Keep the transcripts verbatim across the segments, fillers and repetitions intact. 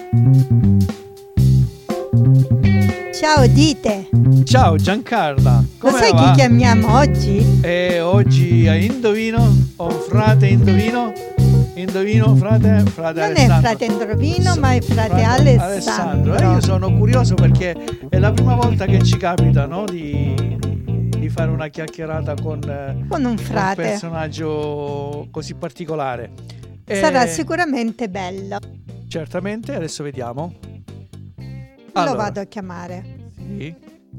Ciao Dite. Ciao Giancarla. Lo sai va? chi chiamiamo oggi? E oggi a indovino, o frate indovino, indovino frate, frate Non Alessandro. è frate Indovino, So- ma è frate, frate Alessandro. E io sono curioso perché è la prima volta che ci capita, no, di, di fare una chiacchierata con, eh, Con un un frate. personaggio così particolare. E Sarà sicuramente bello. certamente, adesso vediamo. Lo Allora, vado a chiamare. sì.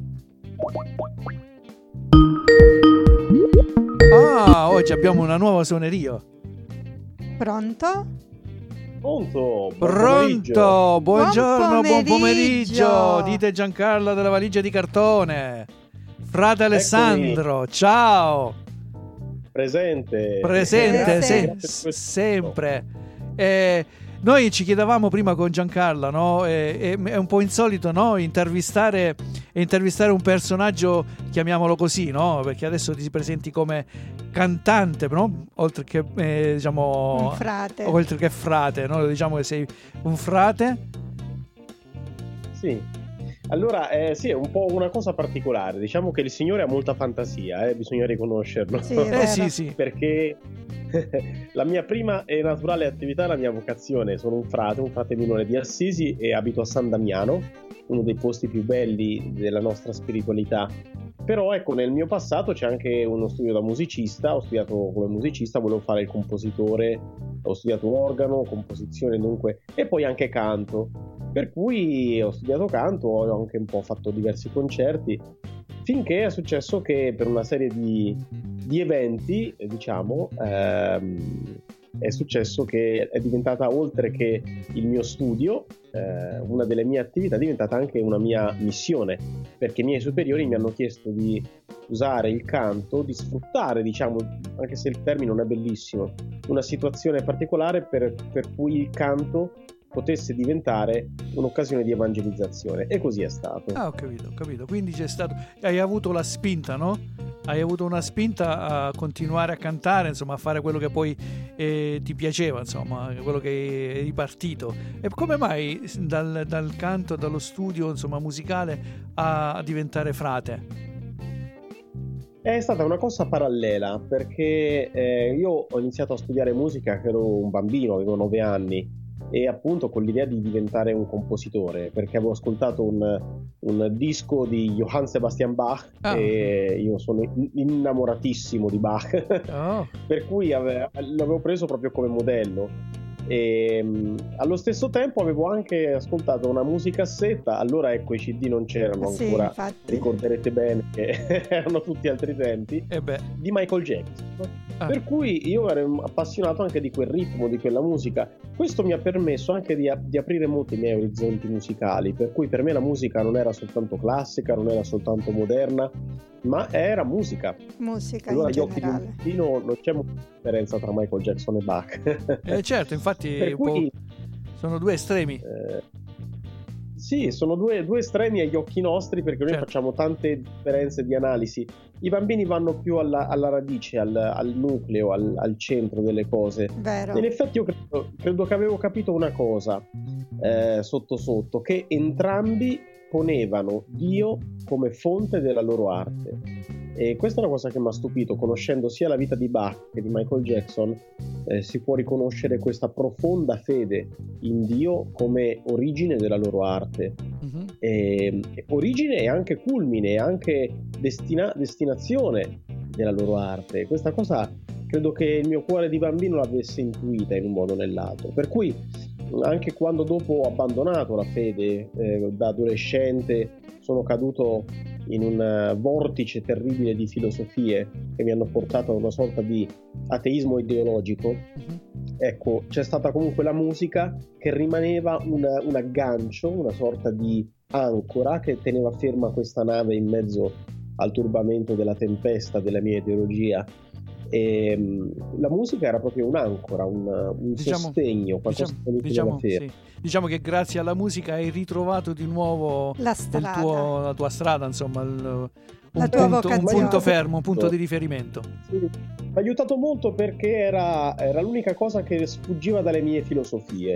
Ah, oggi abbiamo una nuova suoneria. Pronto? Pronto? Buon pomeriggio. Pronto, buongiorno, buon pomeriggio. pomeriggio. Dite Giancarla della valigia di cartone. Frate Alessandro, ciao. Presente. Presente, Presente. se- Grazie per questo. sempre. Eh, noi ci chiedevamo prima con Giancarla, no? Eh, è, è un po' insolito, no? Intervistare, intervistare un personaggio, chiamiamolo così, no? Perché adesso ti presenti come cantante, no? Oltre che, eh, diciamo, Un frate. oltre che frate, no? Diciamo che sei un frate. Sì. Allora, eh, sì, è un po' una cosa particolare. Diciamo che il Signore ha molta fantasia, eh, bisogna riconoscerlo. Sì, è Eh vero. sì, sì. Perché la mia prima e naturale attività, la mia vocazione, sono un frate, un frate minore di Assisi e abito a San Damiano, uno dei posti più belli della nostra spiritualità. Però ecco, nel mio passato c'è anche uno studio da musicista, ho studiato come musicista, volevo fare il compositore, ho studiato organo, composizione dunque, e poi anche canto. Per cui ho studiato canto, ho anche un po' fatto diversi concerti, finché è successo che per una serie di, di eventi, eh, diciamo, ehm, è successo che è diventata, oltre che il mio studio, eh, una delle mie attività è diventata anche una mia missione, perché i miei superiori mi hanno chiesto di usare il canto, di sfruttare, diciamo, anche se il termine non è bellissimo, una situazione particolare per, per cui il canto potesse diventare un'occasione di evangelizzazione, e così è stato. Ah, ho capito, ho capito. Quindi c'è stato, hai avuto la spinta, no? Hai avuto una spinta a continuare a cantare, insomma, a fare quello che poi eh, ti piaceva, insomma, quello che è ripartito. E come mai dal, dal canto, dallo studio, insomma, musicale a, a diventare frate? È stata una cosa parallela, perché eh, io ho iniziato a studiare musica che ero un bambino, avevo nove anni, e appunto con l'idea di diventare un compositore, perché avevo ascoltato un, un disco di Johann Sebastian Bach, Ah. e io sono innamoratissimo di Bach, Oh, per cui ave- l'avevo preso proprio come modello. E mh, allo stesso tempo avevo anche ascoltato una musicassetta, allora ecco i C D non c'erano Sì, ancora, infatti. ricorderete bene che erano tutti altri tempi, e beh, di Michael Jackson. Ah. Per cui io ero appassionato anche di quel ritmo, di quella musica. Questo mi ha permesso anche di, di aprire molto i miei orizzonti musicali, per cui per me la musica non era soltanto classica, non era soltanto moderna, ma era musica. Musica Allora in agli occhi di un generale. bambino non c'è molta differenza tra Michael Jackson e Bach. eh, certo, infatti Per un po' cui sono due estremi. eh, sì, sono due, due estremi agli occhi nostri, perché noi Certo. facciamo tante differenze di analisi. I bambini vanno più alla, alla radice, al, al nucleo, al, al centro delle cose. Vero. In effetti io credo, credo che avevo capito una cosa, eh, sotto sotto, che entrambi ponevano Dio come fonte della loro arte. E questa è una cosa che mi ha stupito, conoscendo sia la vita di Bach che di Michael Jackson. Eh, si può riconoscere questa profonda fede in Dio come origine della loro arte. Mhm. E, origine e anche culmine, e anche destina- destinazione della loro arte. Questa cosa credo che il mio cuore di bambino l'avesse intuita in un modo o nell'altro, per cui anche quando dopo ho abbandonato la fede, eh, da adolescente sono caduto in un uh, vortice terribile di filosofie che mi hanno portato a una sorta di ateismo ideologico. Mhm. Ecco, c'è stata comunque la musica che rimaneva una, un aggancio, una sorta di ancora che teneva ferma questa nave in mezzo al turbamento della tempesta della mia ideologia. E, um, la musica era proprio un'ancora, un, un Diciamo- sostegno, qualcosa Diciamo, che mi teneva diciamo, fermo. sì. Diciamo che grazie alla musica hai ritrovato di nuovo La il strada. tuo- la tua strada, insomma, il- La un, tua punto, un vocazione. punto fermo, un punto di riferimento. Sì, mi ha aiutato molto perché era, era l'unica cosa che sfuggiva dalle mie filosofie.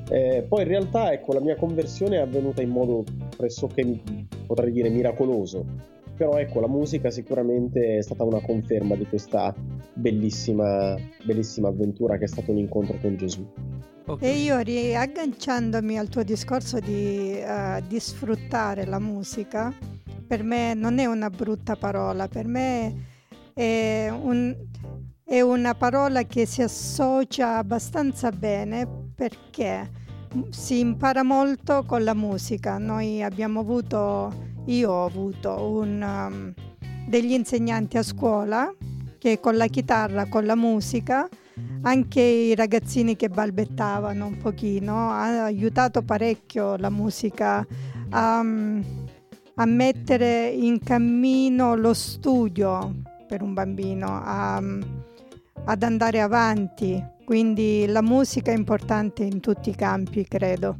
Eh, poi in realtà, ecco, la mia conversione è avvenuta in modo pressoché, potrei dire, miracoloso. Però ecco, la musica sicuramente è stata una conferma di questa bellissima, bellissima avventura che è stato un incontro con Gesù. Okay. E io riagganciandomi al tuo discorso di, uh, di sfruttare la musica, per me non è una brutta parola, per me è, un, è una parola che si associa abbastanza bene perché si impara molto con la musica. Noi abbiamo avuto, io ho avuto un, um, degli insegnanti a scuola che con la chitarra, con la musica, anche i ragazzini che balbettavano un pochino, ha aiutato parecchio la musica a, a mettere in cammino lo studio per un bambino, a, ad andare avanti. Quindi la musica è importante in tutti i campi, credo.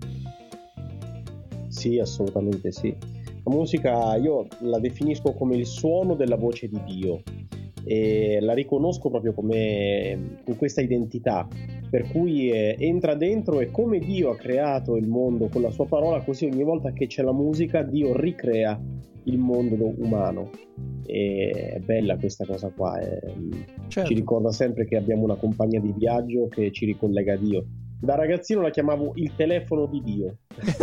Sì, assolutamente sì. La musica io la definisco come il suono della voce di Dio. E la riconosco proprio come con questa identità, per cui eh, entra dentro, e come Dio ha creato il mondo con la sua parola, così ogni volta che c'è la musica Dio ricrea il mondo umano. E è bella questa cosa qua, eh. Certo. Ci ricorda sempre che abbiamo una compagna di viaggio che ci ricollega a Dio. Da ragazzino la chiamavo il telefono di Dio.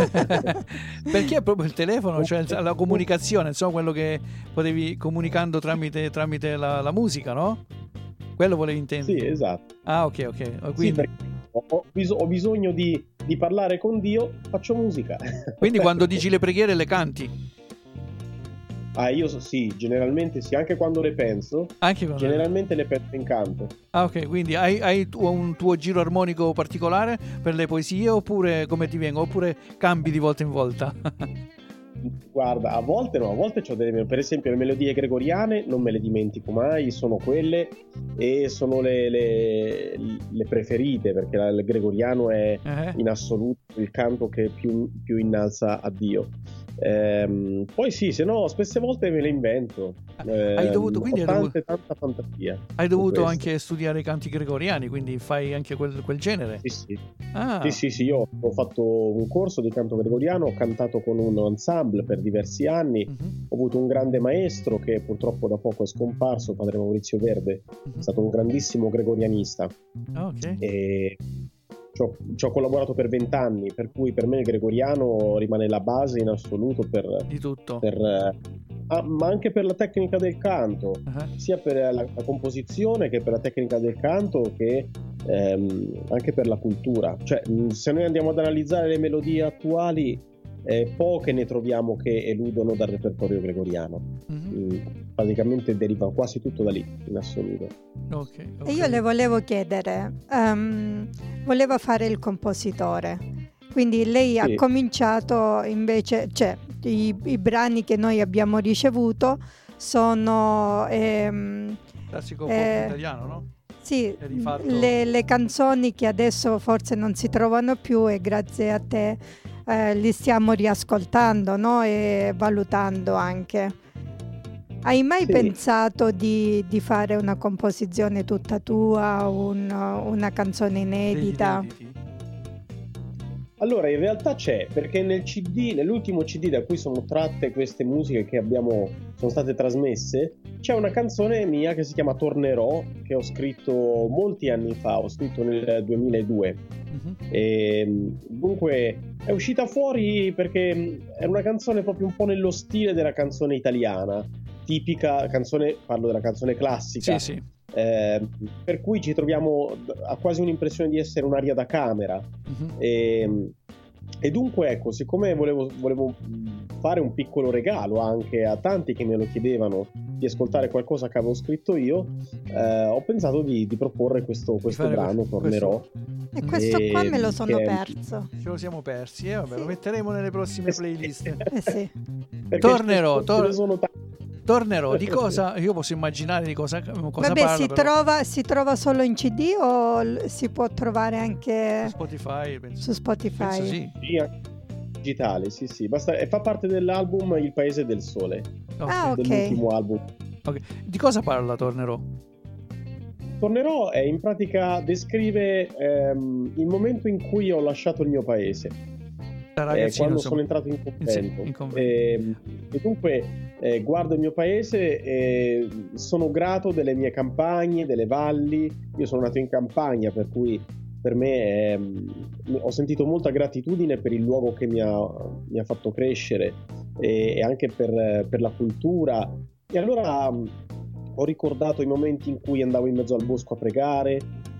Perché è proprio il telefono, cioè la comunicazione, insomma, quello che potevi comunicando tramite, tramite la, la musica, no? Quello volevi intendere? Sì, esatto. Ah, ok, ok. Quindi... Sì, ho, bis- ho bisogno di, di parlare con Dio, faccio musica. Quindi quando dici le preghiere le canti? Ah, io sì, generalmente sì, anche quando le penso, anche quando generalmente le penso in canto. Ah, ok, quindi hai, hai tu, un tuo giro armonico particolare per le poesie, oppure come ti vengono, oppure cambi di volta in volta? Guarda, a volte no, a volte c'ho delle, per esempio le melodie gregoriane non me le dimentico mai, sono quelle e sono le, le, le preferite, perché la, il gregoriano è uh-huh. in assoluto il canto che più, più innalza a Dio. Ehm, poi sì, se no spesse volte me le invento. Ehm, hai dovuto, quindi ho hai tante, dovuto, tanta fantasia. Hai dovuto anche studiare i canti gregoriani, quindi fai anche quel, quel genere? Sì, sì. Ah. sì, sì, sì, io ho fatto un corso di canto gregoriano, ho cantato con un ensemble per diversi anni, uh-huh. ho avuto un grande maestro che purtroppo da poco è scomparso, padre Maurizio Verde, uh-huh. è stato un grandissimo gregorianista. Okay. E ci ho collaborato per vent'anni, per cui per me il gregoriano rimane la base in assoluto per, di tutto, per, ah, ma anche per la tecnica del canto, uh-huh. sia per la, la composizione che per la tecnica del canto, che ehm, anche per la cultura. Cioè, se noi andiamo ad analizzare le melodie attuali, eh, poche ne troviamo che eludono dal repertorio gregoriano. Uh-huh. Praticamente deriva quasi tutto da lì, in assoluto. Okay, okay. E io le volevo chiedere, um, voleva fare il compositore, quindi lei sì. ha cominciato invece, cioè i, i brani che noi abbiamo ricevuto sono ehm, classico eh, pop italiano, no? Sì, le, le canzoni che adesso forse non si trovano più, e grazie a te eh, li stiamo riascoltando, no? E valutando anche. Hai mai sì. pensato di, di fare una composizione tutta tua, un, una canzone inedita? Allora, in realtà c'è, perché nel C D, nell'ultimo C D da cui sono tratte queste musiche che abbiamo, sono state trasmesse, c'è una canzone mia che si chiama Tornerò, che ho scritto molti anni fa, ho scritto nel duemiladue. Uh-huh. E dunque è uscita fuori perché era una canzone proprio un po' nello stile della canzone italiana, tipica canzone, parlo della canzone classica. Sì, sì. Eh, per cui ci troviamo a quasi un'impressione di essere un'aria da camera. Uh-huh. e, e dunque ecco, siccome volevo, volevo fare un piccolo regalo anche a tanti che me lo chiedevano di ascoltare qualcosa che avevo scritto io, eh, ho pensato di, di proporre questo, questo brano, Tornerò. Questo. E questo e, qua me lo sono che... perso. Ce lo siamo persi, eh? Vabbè, sì. Lo metteremo nelle prossime playlist. Eh sì. Tornerò, tor- sono t- Tornerò, di cosa? Io posso immaginare di cosa, cosa Vabbè, parla. Si però. trova, si trova solo in C D o si può trovare anche su Spotify? Penso. Su Spotify. Penso sì. Digitale, sì, sì. Basta, e fa parte dell'album Il Paese del Sole. Okay. Ah, ok. Dell'ultimo album. Okay. Di cosa parla Tornerò? Tornerò è in pratica descrive ehm, il momento in cui ho lasciato il mio paese, eh, quando insomma, sono entrato in convento. In convento. E, e dunque eh, guardo il mio paese e sono grato delle mie campagne, delle valli. Io sono nato in campagna, per cui per me è, ho sentito molta gratitudine per il luogo che mi ha, mi ha fatto crescere e, e anche per, per la cultura. E allora ho ricordato i momenti in cui andavo in mezzo al bosco a pregare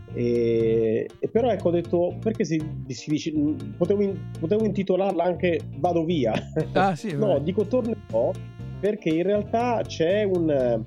e, e però ecco ho detto perché si, si dice potevo, in, potevo intitolarla anche Vado via. Ah, sì, no, beh. dico tornerò perché in realtà c'è un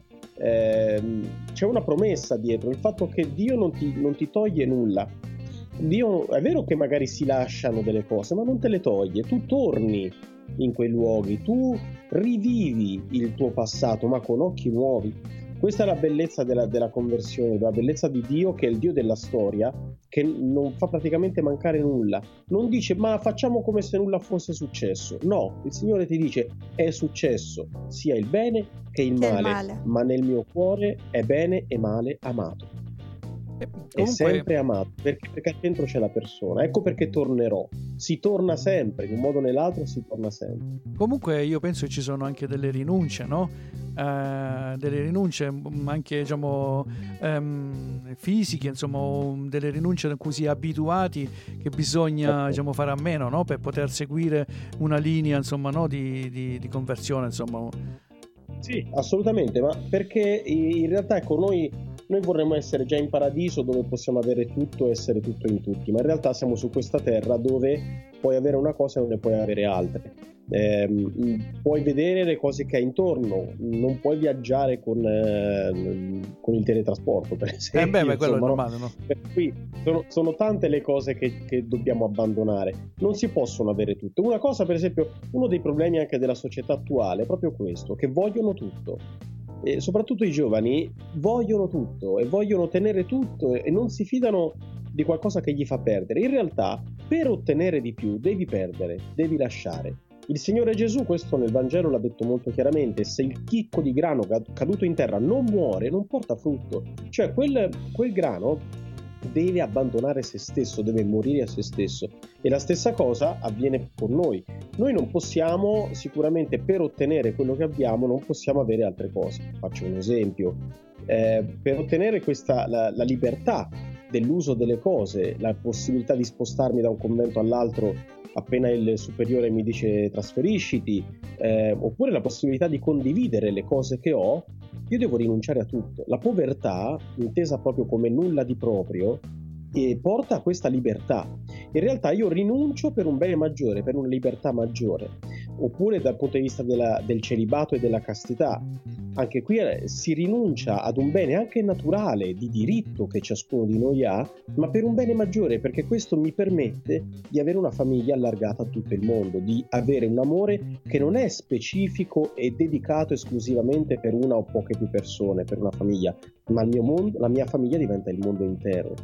eh, c'è una promessa dietro, il fatto che Dio non ti, non ti toglie nulla. Dio è vero che magari si lasciano delle cose, ma non te le toglie, tu torni in quei luoghi, tu rivivi il tuo passato ma con occhi nuovi. Questa è la bellezza della, della conversione, la bellezza di Dio, che è il Dio della storia, che non fa praticamente mancare nulla. Non dice ma facciamo come se nulla fosse successo. No, il Signore ti dice è successo sia il bene che il male, il male. ma nel mio cuore è bene e male amato. E È comunque, sempre amato perché, perché dentro c'è la persona. Ecco perché tornerò. Si torna sempre, in un modo o nell'altro si torna sempre. comunque io penso che ci sono anche delle rinunce, no? Eh, delle rinunce m- anche diciamo ehm, fisiche, insomma, o delle rinunce a cui si è abituati che bisogna Ecco. diciamo fare a meno, no? Per poter seguire una linea, insomma, no? di, di, di conversione, insomma. Sì, assolutamente, ma perché in realtà ecco noi, noi vorremmo essere già in paradiso dove possiamo avere tutto e essere tutto in tutti, ma in realtà siamo su questa terra dove puoi avere una cosa e non ne puoi avere altre. Eh, puoi vedere le cose che hai intorno, non puoi viaggiare con, eh, con il teletrasporto, per esempio. Eh beh, beh, quello insomma, è normale, no? Per cui sono, sono tante le cose che, che dobbiamo abbandonare, non si possono avere tutte. Una cosa, per esempio, uno dei problemi anche della società attuale è proprio questo, che vogliono tutto. E soprattutto i giovani vogliono tutto e vogliono tenere tutto e non si fidano di qualcosa che gli fa perdere. In realtà, per ottenere di più devi perdere, devi lasciare. Il Signore Gesù questo nel Vangelo l'ha detto molto chiaramente: se il chicco di grano caduto in terra non muore, non porta frutto. Cioè quel, quel grano deve abbandonare se stesso, deve morire a se stesso. E la stessa cosa avviene con noi. Noi non possiamo, sicuramente per ottenere quello che abbiamo, non possiamo avere altre cose. Faccio un esempio. Eh, per ottenere questa, la, la libertà dell'uso delle cose, la possibilità di spostarmi da un convento all'altro appena il superiore mi dice trasferisciti, eh, oppure la possibilità di condividere le cose che ho, io devo rinunciare a tutto. La povertà, intesa proprio come nulla di proprio, eh, porta a questa libertà. In realtà io rinuncio per un bene maggiore, per una libertà maggiore. Oppure dal punto di vista della, del celibato e della castità, anche qui eh, si rinuncia ad un bene anche naturale, di diritto che ciascuno di noi ha, ma per un bene maggiore, perché questo mi permette di avere una famiglia allargata a tutto il mondo, di avere un amore che non è specifico e dedicato esclusivamente per una o poche più persone, per una famiglia, ma il mio mondo, la mia famiglia diventa il mondo intero.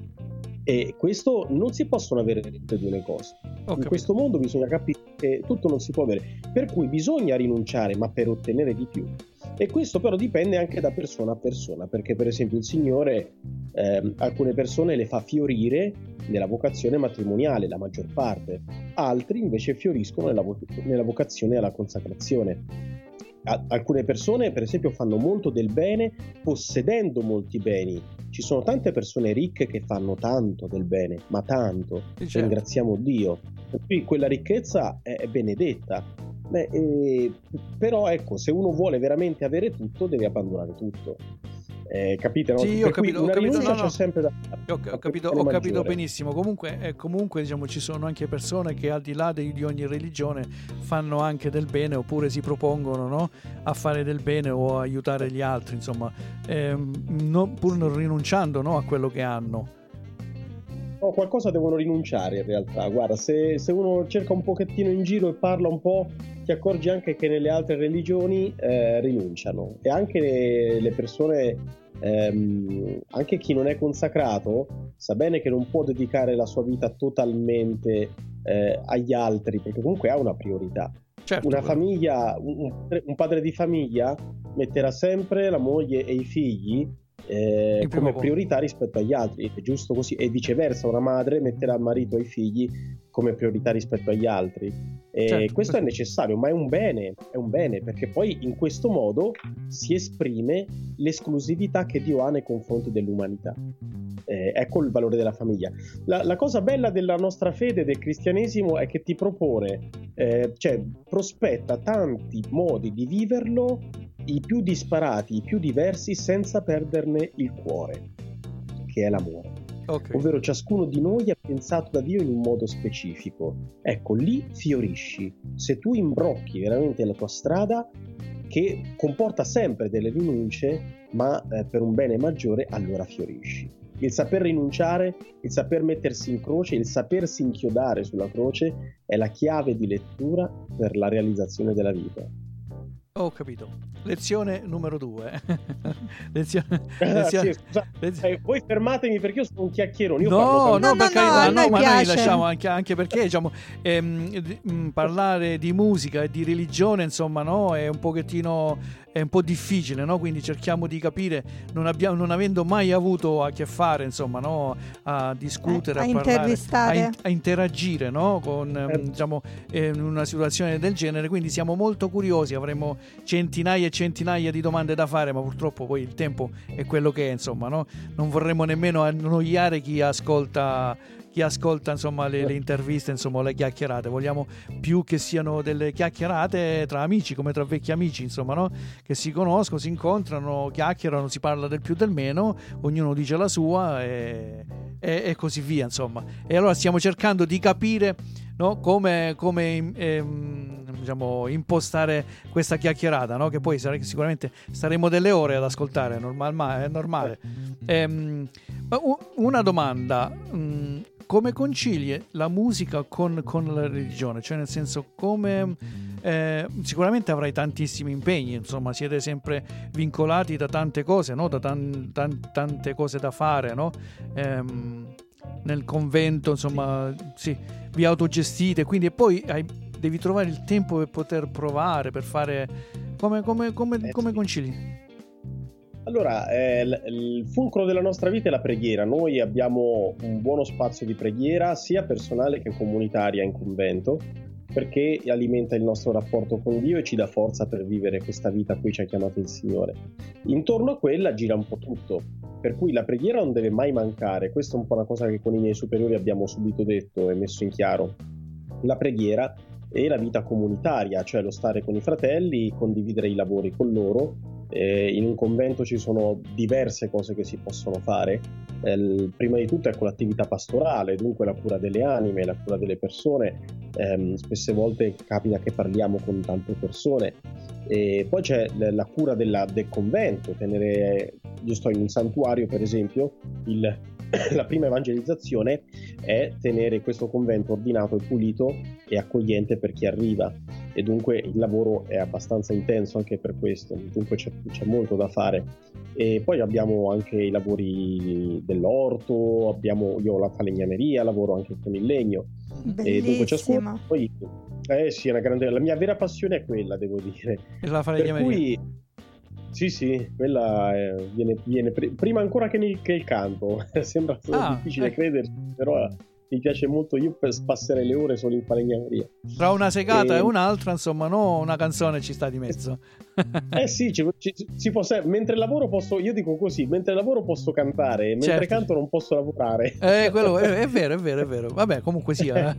E questo non si possono avere tutte e due le cose. In questo mondo bisogna capire che tutto non si può avere, per cui bisogna rinunciare, ma per ottenere di più. E questo però dipende anche da persona a persona, perché per esempio il Signore eh, alcune persone le fa fiorire nella vocazione matrimoniale, la maggior parte, altri invece fioriscono nella, vo- nella vocazione alla consacrazione. Alcune persone per esempio fanno molto del bene possedendo molti beni. Ci sono tante persone ricche che fanno tanto del bene, ma tanto, Certo. Ringraziamo Dio, per cui quella ricchezza è benedetta. Beh, eh, però ecco, se uno vuole veramente avere tutto deve abbandonare tutto. Eh, capite? No? Sì, io ho Per cui capito, ho una capito, rinuncia no, no. c'è sempre da Ho, ho capito, ho capito benissimo. Comunque, eh, comunque diciamo, ci sono anche persone che al di là di, di ogni religione fanno anche del bene, oppure si propongono, no, a fare del bene o a aiutare gli altri, insomma, ehm, non, pur non rinunciando, no, a quello che hanno. No, qualcosa devono rinunciare in realtà. Guarda, se, se uno cerca un pochettino in giro e parla un po', ti accorgi anche che nelle altre religioni eh, rinunciano. E anche le, le persone, ehm, anche chi non è consacrato, sa bene che non può dedicare la sua vita totalmente eh, agli altri, perché comunque ha una priorità. Certo, una però. famiglia, un, un padre di famiglia metterà sempre la moglie e i figli eh, come priorità rispetto agli altri, è giusto così, e viceversa una madre metterà il marito e i figli come priorità rispetto agli altri, e certo, questo è necessario, ma è un bene, è un bene, perché poi in questo modo si esprime l'esclusività che Dio ha nei confronti dell'umanità. Eh, ecco il valore della famiglia. La, la cosa bella della nostra fede, del cristianesimo, è che ti propone, eh, cioè prospetta tanti modi di viverlo, i più disparati, i più diversi, senza perderne il cuore, che è l'amore. Okay. Ovvero ciascuno di noi è pensato da Dio in un modo specifico. Ecco, lì fiorisci. Se tu imbrocchi veramente la tua strada, che comporta sempre delle rinunce, ma eh, per un bene maggiore, allora fiorisci. Il saper rinunciare, il saper mettersi in croce, il sapersi inchiodare sulla croce è la chiave di lettura per la realizzazione della vita. Ho capito. Lezione numero due. lezione, lezione, sì, lezione. Eh, voi fermatemi perché io sono un chiacchierone. Io no, parlo no, no, per carità, no, no, ma piace. noi lasciamo anche, anche perché diciamo ehm, parlare di musica e di religione, insomma, no, è un pochettino è un po' difficile, no? Quindi cerchiamo di capire, non abbiamo non avendo mai avuto a che fare, insomma, no, a discutere, a, a, a parlare, intervistare, a, a interagire, no, con eh. diciamo in una situazione del genere, quindi siamo molto curiosi, avremo centinaia e centinaia di domande da fare, ma purtroppo poi il tempo è quello che è, insomma, no? Non vorremmo nemmeno annoiare chi ascolta chi ascolta insomma le, le interviste, insomma le chiacchierate. Vogliamo più che siano delle chiacchierate tra amici, come tra vecchi amici, insomma, no? Che si conoscono, si incontrano, chiacchierano, si parla del più del meno, ognuno dice la sua e, e, e così via, insomma. E allora stiamo cercando di capire, no, come, come ehm, diciamo, impostare questa chiacchierata, no? Che poi sare- sicuramente staremo delle ore ad ascoltare, normal- ma è normale. Ehm, una domanda, mh, come concili la musica con, con la religione? Cioè, nel senso, come eh, sicuramente avrai tantissimi impegni, insomma, siete sempre vincolati da tante cose, no? Da tan, tan, tante cose da fare, no? Ehm, nel convento, insomma, sì, vi autogestite, quindi e poi hai, devi trovare il tempo per poter provare, per fare come, come, come, come concili? Allora, eh, l- il fulcro della nostra vita è la preghiera. Noi abbiamo un buono spazio di preghiera, sia personale che comunitaria in convento, perché alimenta il nostro rapporto con Dio e ci dà forza per vivere questa vita a cui ci ha chiamato il Signore. Intorno a quella gira un po' tutto, per cui la preghiera non deve mai mancare. Questa è un po' una cosa che con i miei superiori abbiamo subito detto e messo in chiaro. La preghiera e la vita comunitaria, cioè lo stare con i fratelli, condividere i lavori con loro. Eh, in un convento ci sono diverse cose che si possono fare. Eh, il, prima di tutto ecco l'attività pastorale, dunque la cura delle anime, la cura delle persone. Eh, spesse volte capita che parliamo con tante persone. E poi c'è la, la cura della, del convento, tenere, io sto in un santuario per esempio, il, la prima evangelizzazione è tenere questo convento ordinato e pulito e accogliente per chi arriva, e dunque il lavoro è abbastanza intenso anche per questo, dunque c'è, c'è molto da fare. E poi abbiamo anche i lavori dell'orto, abbiamo, io ho la falegnameria, lavoro anche con il legno. Bellissima. E dunque ciascuno poi, eh sì, è una grande, la mia vera passione è quella, devo dire. E la falegnameria. Per cui sì, sì, quella è, viene, viene pr- prima ancora che, nel, che il canto. Sembra ah, difficile eh. crederci, però mi piace molto. Io passerei le ore solo in falegnameria. Tra una segata e, e un'altra, insomma, no, una canzone ci sta di mezzo. Eh sì, ci, ci, ci può ser- mentre lavoro posso, io dico così, mentre lavoro posso cantare, mentre certo. canto non posso lavorare. Eh, quello è, è vero, è vero, è vero. Vabbè, comunque sia.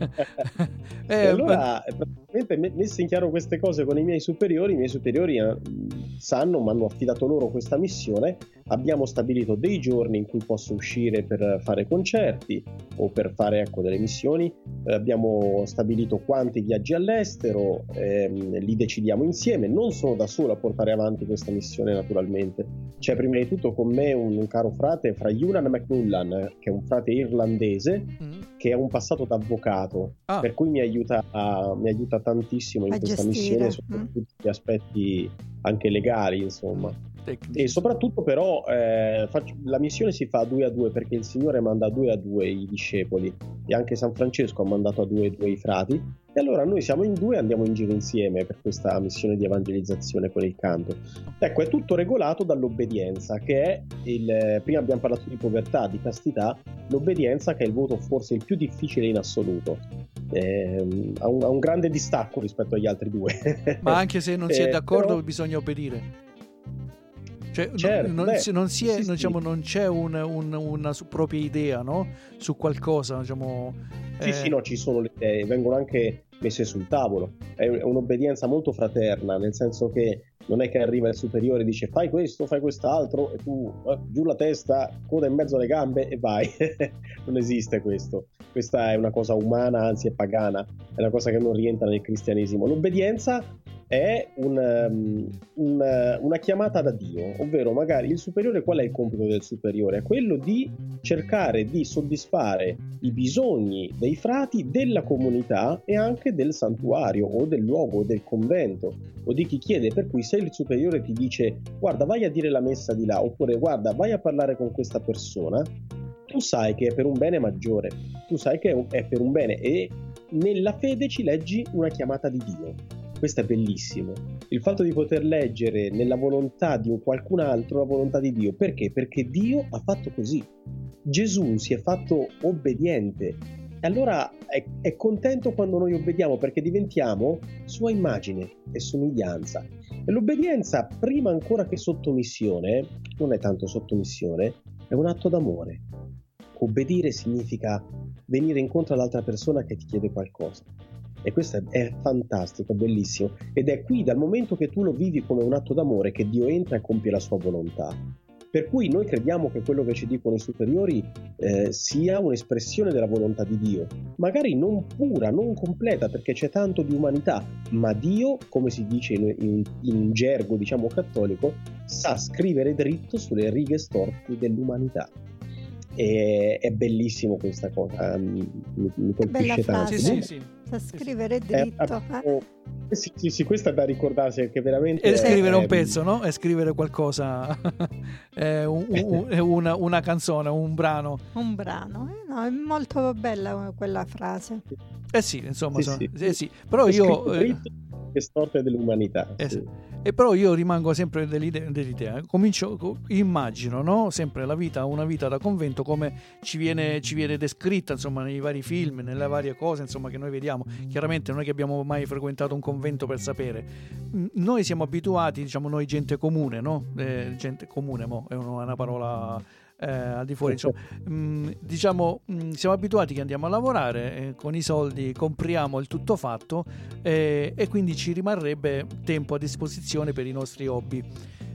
eh, e allora, praticamente messe in chiaro queste cose con i miei superiori, i miei superiori eh, sanno, mi hanno affidato loro questa missione. Abbiamo stabilito dei giorni in cui posso uscire per fare concerti o per fare ecco delle missioni. Eh, abbiamo stabilito quanti viaggi all'estero, ehm, li decidiamo insieme. Non sono da solo a portare avanti questa missione, naturalmente. C'è prima di tutto con me un, un caro frate, fra Ewan McMullan, che è un frate irlandese mm. che ha un passato da avvocato, ah. per cui mi aiuta, a, mi aiuta tantissimo in a questa gestire. missione, su mm. tutti gli aspetti anche legali, insomma. E soprattutto però eh, faccio, la missione si fa a due a due perché il Signore manda a due a due i discepoli e anche San Francesco ha mandato a due a due i frati, e allora noi siamo in due e andiamo in giro insieme per questa missione di evangelizzazione con il canto. Ecco, è tutto regolato dall'obbedienza, che è il, prima abbiamo parlato di povertà, di castità, l'obbedienza che è il voto forse il più difficile in assoluto. Eh, ha, un, ha un grande distacco rispetto agli altri due. Ma anche se non si è eh, d'accordo però... bisogna obbedire. Cioè, certo, non, beh, si, non, si è, sì, diciamo, sì. non c'è un, un, una su propria idea, no? Su qualcosa, diciamo, sì eh... sì no, ci sono le idee, vengono anche messe sul tavolo, è un'obbedienza molto fraterna, nel senso che non è che arriva il superiore e dice fai questo, fai quest'altro e tu eh, giù la testa, coda in mezzo alle gambe e vai. Non esiste questo, questa è una cosa umana, anzi è pagana, è una cosa che non rientra nel cristianesimo. L'obbedienza è un, um, un, una chiamata da Dio, ovvero magari il superiore, qual è il compito del superiore? È quello di cercare di soddisfare i bisogni dei frati, della comunità e anche del santuario o del luogo o del convento o di chi chiede, per cui se il superiore ti dice guarda vai a dire la messa di là oppure guarda vai a parlare con questa persona, tu sai che è per un bene maggiore, tu sai che è per un bene e nella fede ci leggi una chiamata di Dio. Questo è bellissimo, il fatto di poter leggere nella volontà di un qualcun altro la volontà di Dio. Perché? Perché Dio ha fatto così. Gesù si è fatto obbediente e allora è, è contento quando noi obbediamo, perché diventiamo sua immagine e somiglianza. E l'obbedienza, prima ancora che sottomissione, non è tanto sottomissione, è un atto d'amore. Obbedire significa venire incontro all'altra persona che ti chiede qualcosa. E questo è, è fantastico, bellissimo, ed è qui dal momento che tu lo vivi come un atto d'amore che Dio entra e compie la sua volontà. Per cui noi crediamo che quello che ci dicono i superiori eh, sia un'espressione della volontà di Dio, magari non pura, non completa, perché c'è tanto di umanità, ma Dio, come si dice in, in, in gergo diciamo cattolico, sa scrivere dritto sulle righe storte dell'umanità. E è bellissimo questa cosa, mi, mi colpisce tanto. Sì, sì, sì. Sa scrivere dritto. Eh, eh, sì, sì, sì, questa è da ricordarsi perché veramente e scrivere è, un pezzo, no? E scrivere qualcosa, eh, un, un, una, una canzone, un brano. Un brano, eh, no, è molto bella quella frase. Eh sì, insomma, sì, sono, sì. Eh sì. Però io eh, che storte dell'umanità. Eh, sì. E però io rimango sempre dell'idea, dell'idea. Comincio, immagino, no? Sempre la vita, una vita da convento come ci viene, ci viene descritta, insomma, nei vari film, nelle varie cose, insomma, che noi vediamo. Chiaramente non è che abbiamo mai frequentato un convento per sapere. Noi siamo abituati, diciamo, noi gente comune, no? Eh, gente comune, mo, è una parola eh, al di fuori, insomma, mh, diciamo, mh, siamo abituati che andiamo a lavorare, eh, con i soldi compriamo il tutto fatto, eh, e quindi ci rimarrebbe tempo a disposizione per i nostri hobby.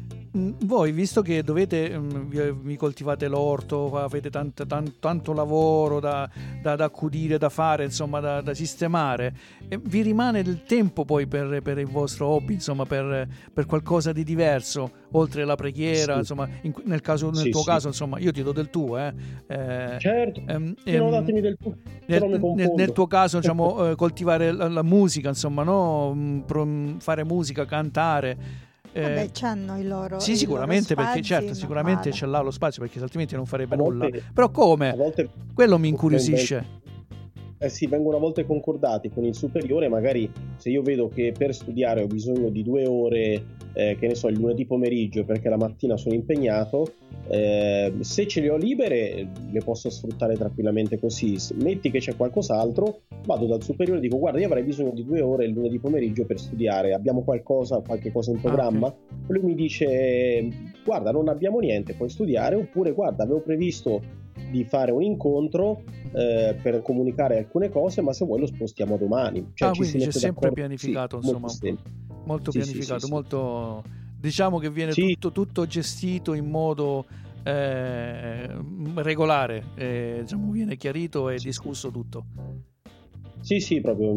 Voi, visto che dovete, vi coltivate l'orto, avete tanto, tanto, tanto lavoro da, da, da accudire, da fare, insomma, da, da sistemare, e vi rimane del tempo poi per, per il vostro hobby, insomma, per, per qualcosa di diverso, oltre la preghiera, sì. Insomma, in, nel, caso, nel sì, tuo sì. caso, insomma, io ti do del tuo, eh. eh certo, ehm, ehm, datemi del tuo. Nel, nel, nel tuo caso, diciamo, eh, coltivare la, la musica, insomma, no? Fare musica, cantare. Vabbè, c'hanno i loro sì, i sicuramente, loro perché certo, sicuramente vale. c'è là lo spazio, perché altrimenti non farebbe a nulla. Volte, Però come? Volte, quello mi incuriosisce. Eh sì, vengono a volte concordati con il superiore, magari se io vedo che per studiare ho bisogno di due ore, eh, che ne so, il lunedì pomeriggio perché la mattina sono impegnato, eh, se ce le ho libere le posso sfruttare tranquillamente così. Metti che c'è qualcos'altro, vado dal superiore e dico guarda, io avrei bisogno di due ore il lunedì pomeriggio per studiare, abbiamo qualcosa, qualche cosa in programma? Ah, okay. Lui mi dice guarda, non abbiamo niente, puoi studiare, oppure guarda, avevo previsto di fare un incontro eh, per comunicare alcune cose, ma se vuoi lo spostiamo a domani. Cioè, ah, ci quindi si c'è sempre d'accordo. pianificato, sì, insomma, molto, molto sì, pianificato, sì, sì, molto sì. Diciamo che viene sì. tutto, tutto gestito in modo eh, regolare, eh, diciamo, viene chiarito e sì. discusso tutto. Sì, sì, proprio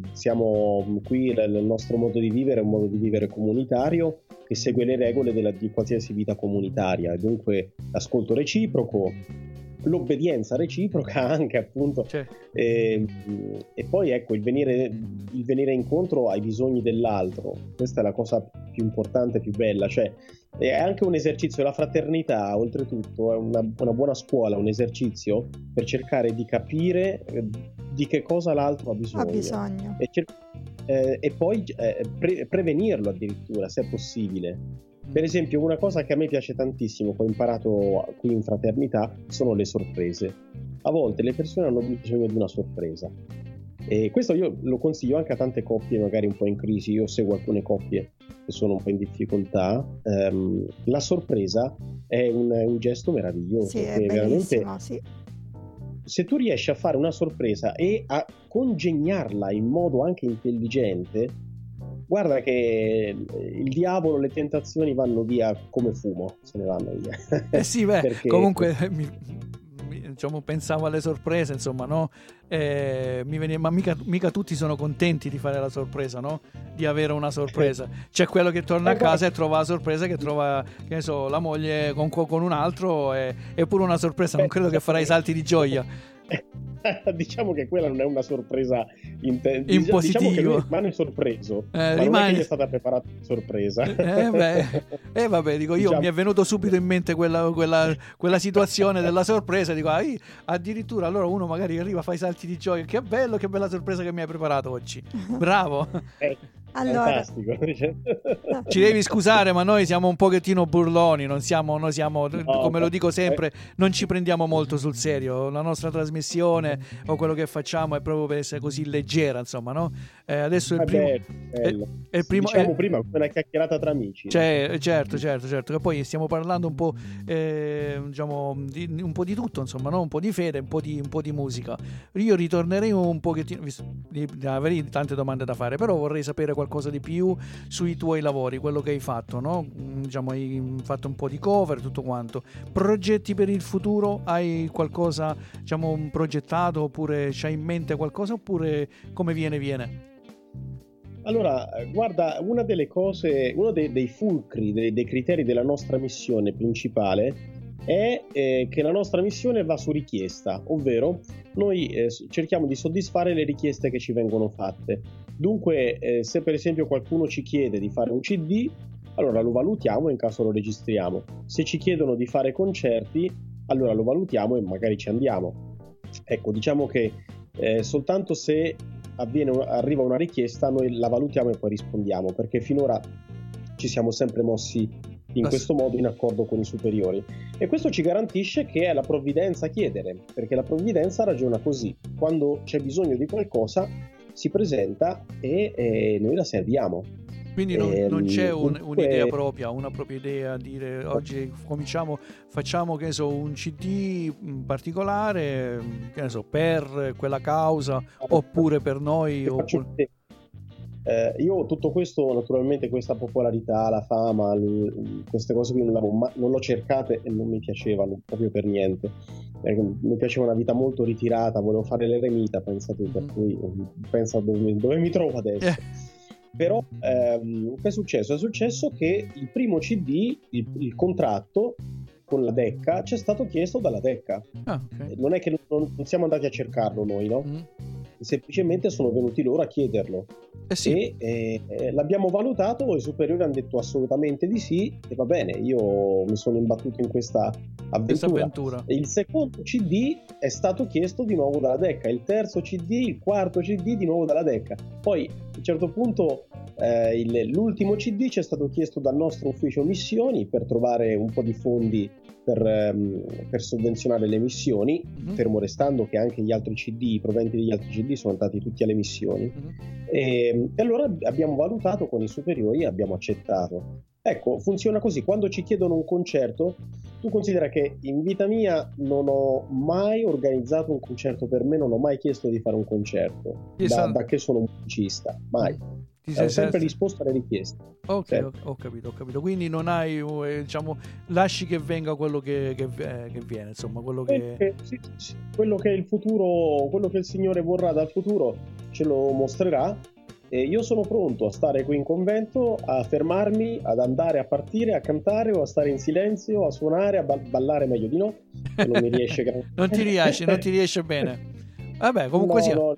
siamo qui, il nostro modo di vivere è un modo di vivere comunitario che segue le regole della, di qualsiasi vita comunitaria, dunque l'ascolto reciproco, l'obbedienza reciproca anche, appunto, e, e poi ecco il venire, il venire incontro ai bisogni dell'altro. Questa è la cosa più più importante, più bella, cioè è anche un esercizio, la fraternità oltretutto è una, una buona scuola, un esercizio per cercare di capire di che cosa l'altro ha bisogno, ha bisogno. E, cer- eh, e poi eh, pre- prevenirlo addirittura, se è possibile. Per esempio, una cosa che a me piace tantissimo, che ho imparato qui in fraternità, sono le sorprese. A volte le persone hanno bisogno di una sorpresa, e questo io lo consiglio anche a tante coppie magari un po' in crisi. Io seguo alcune coppie che sono un po' in difficoltà. Um, la sorpresa è un, un gesto meraviglioso. Sì, è bellissimo, sì. Se tu riesci a fare una sorpresa e a congegnarla in modo anche intelligente, guarda che il diavolo, le tentazioni vanno via come fumo, se ne vanno via. Eh sì, beh, Perché... comunque mi, mi, diciamo, pensavo alle sorprese, insomma, no? Eh, mi veniva, ma mica, mica tutti sono contenti di fare la sorpresa, no? Di avere una sorpresa. C'è quello che torna a casa e trova la sorpresa, che trova, che ne so, la moglie con, con un altro, e, è pure una sorpresa, non credo che farai salti di gioia. Diciamo che quella non è una sorpresa in, te- in diciamo positivo, che lui rimane sorpreso, eh, ma rimane... non è che gli è stata preparata una sorpresa. Eh, beh, eh vabbè, dico io, diciamo... mi è venuto subito in mente quella, quella, quella situazione della sorpresa, dico ah, addirittura allora uno magari arriva, fa i salti di gioia, che bello, che bella sorpresa che mi hai preparato oggi, bravo. Eh. Allora, ci devi scusare, ma noi siamo un pochettino burloni, non siamo, noi siamo, no, come lo dico sempre, non ci prendiamo molto sul serio. La nostra trasmissione o quello che facciamo è proprio per essere così leggera, insomma, no? Eh, adesso è il primo, Vabbè, è, è il primo diciamo è, prima una chiacchierata tra amici. Cioè, certo, certo, certo, che poi stiamo parlando un po', eh, diciamo, di, un po' di tutto, insomma, no? Un po' di fede, un po' di, un po' di musica. Io ritornerei un pochettino, avrei tante domande da fare, però vorrei sapere qualcosa di più sui tuoi lavori, quello che hai fatto, no? Diciamo, hai fatto un po' di cover, tutto quanto. Progetti per il futuro? Hai qualcosa, diciamo, progettato, oppure c'hai in mente qualcosa, oppure come viene viene? Allora, guarda, una delle cose, uno dei, dei fulcri, dei, dei criteri della nostra missione principale è eh, che la nostra missione va su richiesta, ovvero noi eh, cerchiamo di soddisfare le richieste che ci vengono fatte. Dunque, eh, se per esempio qualcuno ci chiede di fare un C D, allora lo valutiamo e in caso lo registriamo. Se ci chiedono di fare concerti, allora lo valutiamo e magari ci andiamo. Ecco, diciamo che eh, soltanto se avviene, arriva una richiesta, noi la valutiamo e poi rispondiamo, perché finora ci siamo sempre mossi in questo modo in accordo con i superiori, e questo ci garantisce che è la provvidenza a chiedere, perché la provvidenza ragiona così: quando c'è bisogno di qualcosa si presenta e, e noi la serviamo. Quindi non, e, non c'è un, dunque... un'idea propria, una propria idea, dire oggi cominciamo, facciamo, che ne so, un C D particolare, che ne so, per quella causa, oppure per noi. Oppure... Eh, io tutto questo, naturalmente, questa popolarità, la fama, l- queste cose qui non, l'avevo ma- non l'ho cercate e non mi piacevano proprio per niente. Eh, mi piaceva una vita molto ritirata, volevo fare l'eremita, pensate, mm-hmm. per cui pensa dove, dove mi trovo adesso. Eh. Però ehm, che è successo? È successo che il primo C D, il, il contratto con la Decca, ci è stato chiesto dalla Decca. Ah, okay. Non è che non, non siamo andati a cercarlo noi, no? Mm. Semplicemente sono venuti loro a chiederlo. Eh sì. E eh, l'abbiamo valutato, i superiori hanno detto assolutamente di sì, e va bene, io mi sono imbattuto in questa avventura. Questa avventura. Il secondo C D è stato chiesto di nuovo dalla Decca, il terzo C D, il quarto C D di nuovo dalla Decca. Poi a un certo punto eh, il, l'ultimo C D ci è stato chiesto dal nostro ufficio missioni per trovare un po' di fondi per, ehm, per sovvenzionare le missioni, mm-hmm. fermo restando che anche gli altri C D, i proventi degli altri C D sono andati tutti alle missioni. Mm-hmm. E, e allora abbiamo valutato con i superiori e abbiamo accettato. Ecco, funziona così: quando ci chiedono un concerto, tu considera che in vita mia non ho mai organizzato un concerto per me, non ho mai chiesto di fare un concerto da, da che sono musicista, mai. Ti sei ho sempre sei... risposto alle richieste. Ok, certo. ho, ho capito, ho capito. Quindi non hai, eh, diciamo, lasci che venga quello che, che, eh, che viene, insomma, quello che... Eh, sì, sì, quello che il futuro, quello che il Signore vorrà dal futuro ce lo mostrerà. E io sono pronto a stare qui in convento, a fermarmi, ad andare a partire, a cantare o a stare in silenzio, a suonare, a ballare meglio di no, che non mi riesce. non ti riesce, non ti riesce bene. Vabbè, comunque no, sia. No.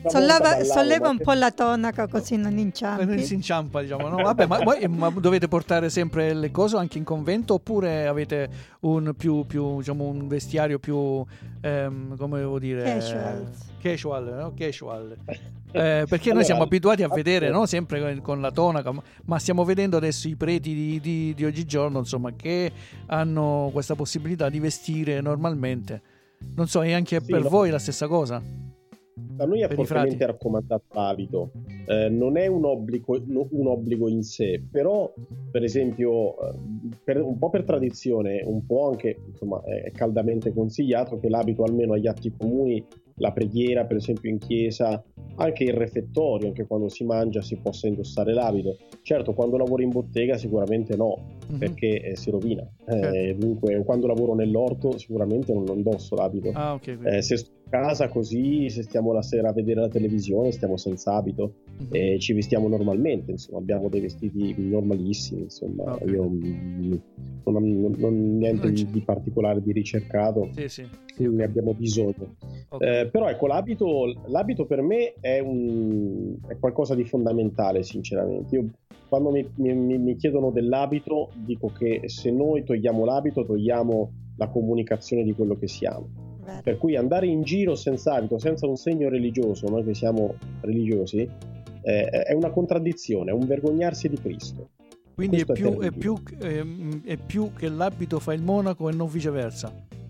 Solleva, solleva un po' la tonaca così non inciampi. Non si inciampa, diciamo, no? Vabbè, ma, voi, ma dovete portare sempre le cose anche in convento oppure avete un più, più diciamo, un vestiario più, ehm, come devo dire? Casual. Casual, no? Casual. Eh, perché allora, noi siamo abituati a vedere, no? Sempre con la tonaca, ma stiamo vedendo adesso i preti di, di, di oggigiorno, insomma, che hanno questa possibilità di vestire normalmente. Non so, è anche sì, per no. voi la stessa cosa? Da noi è Per i fortemente frati. raccomandato l'abito, eh, non è un obbligo, no, un obbligo in sé, però per esempio eh, per, un po' per tradizione, un po' anche insomma è caldamente consigliato che l'abito almeno agli atti comuni, la preghiera per esempio in chiesa, anche il refettorio, anche quando si mangia si possa indossare l'abito. Certo, quando lavori in bottega sicuramente no, Mhm. perché eh, si rovina. Eh, Certo. dunque quando lavoro nell'orto sicuramente non lo indosso l'abito. Ah, ok. Eh, se sto a casa così, se stiamo la sera a vedere la televisione, stiamo senza abito Mhm. e ci vestiamo normalmente, insomma, abbiamo dei vestiti normalissimi, insomma, Ok. io mm, non, non, non niente Non c'è- di particolare, di ricercato, Sì, sì. sì, ne ok. abbiamo bisogno. Ok. Eh, però ecco, l'abito, l'abito per me è, un, è qualcosa di fondamentale, sinceramente. Io quando mi, mi, mi chiedono dell'abito, dico che se noi togliamo l'abito, togliamo la comunicazione di quello che siamo. Vero. Per cui andare in giro senza abito, senza un segno religioso, noi che siamo religiosi, eh, è una contraddizione, è un vergognarsi di Cristo. Quindi è Questo è più, è, terribile. più, ehm, è più che l'abito fa il monaco e non viceversa.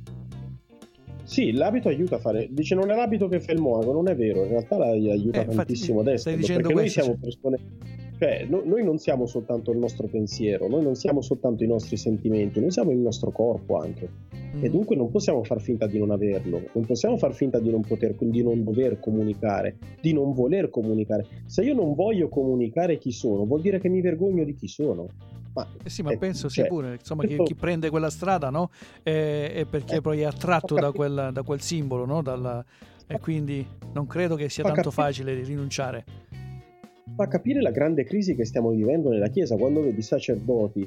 Sì, l'abito aiuta a fare. Dice non è l'abito che fa il monaco, non è vero, in realtà la- aiuta Eh, infatti, tantissimo ad stai esserlo, dicendo perché noi questo, siamo sì. persone. Cioè, no- noi non siamo soltanto il nostro pensiero, noi non siamo soltanto i nostri sentimenti, noi siamo il nostro corpo anche. Mm. E dunque non possiamo far finta di non averlo, non possiamo far finta di non poter, di non dover comunicare, di non voler comunicare. Se io non voglio comunicare chi sono, vuol dire che mi vergogno di chi sono. Ma, Eh sì, ma eh, penso cioè, sì pure, insomma, che questo- chi prende quella strada, no? È, è perché eh, poi è attratto fa da capi- quel, da quel simbolo, no? Dalla- e quindi non credo che sia fa tanto capire- facile rinunciare. fa capire la grande crisi che stiamo vivendo nella Chiesa quando vedi sacerdoti,